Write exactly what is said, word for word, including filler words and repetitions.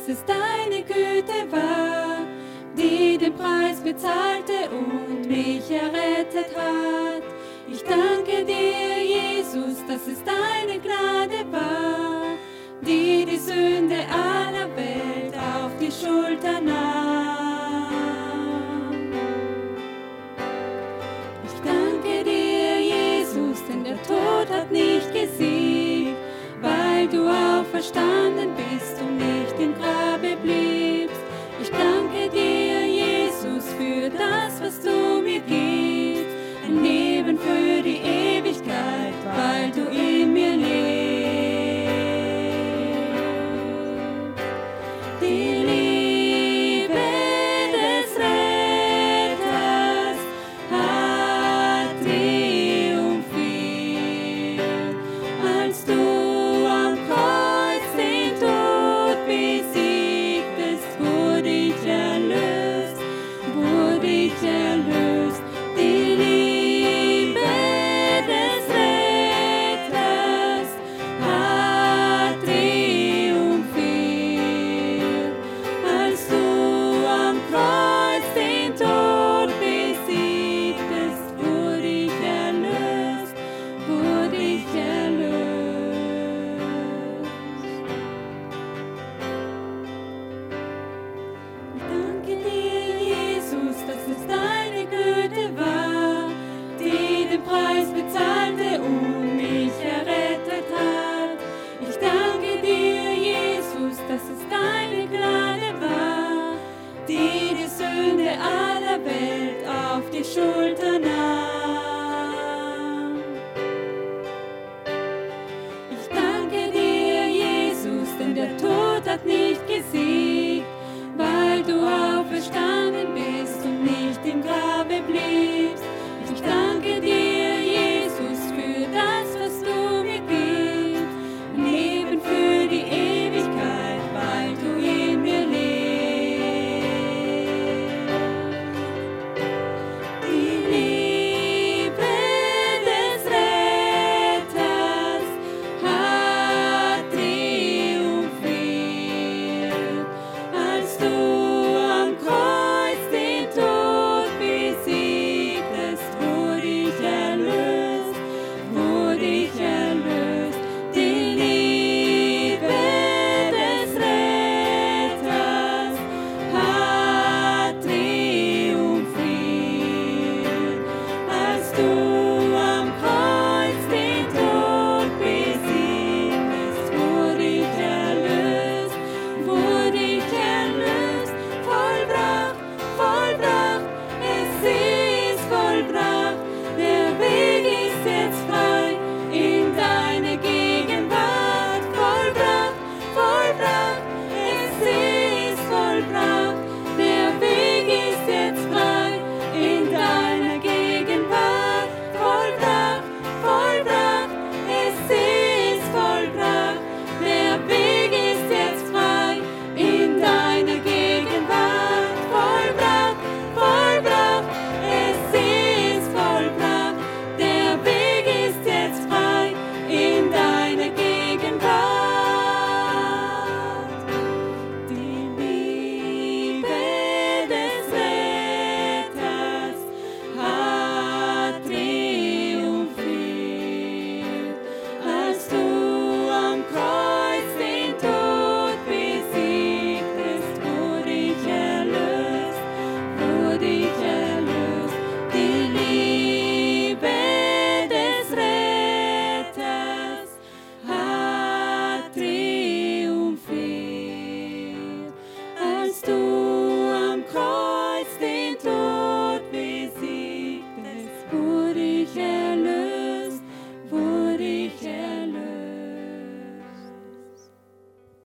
dass es deine Güte war, die den Preis bezahlte und mich errettet hat. Ich danke dir, Jesus, dass es deine Gnade war, die die Sünde aller Welt auf die Schulter nahm. Ich danke dir, Jesus, denn der Tod hat nicht gesiegt, weil du auferstanden bist und nicht im Grabe bliebst. Ich danke dir, Jesus, für das, was du mir gibst, ein Leben für die Ewigkeit, weil du in mir lebst. Die Liebe des Retters hat triumphiert, als du am Kreuz den Tod besiegtest, wurde ich erlöst, wurde ich erlöst. Die Liebe des Retters hat triumphiert, als du am Kreuz den Tod besiegtest, wurde ich erlöst, wurde ich erlöst. Ich danke dir, Jesus, dass es deine Güte war, die den Preis bezahlte und mich errettet hat. Ich danke dir, Jesus, dass es deine Gnade war, die die Sünde aller Welt auf die Schulter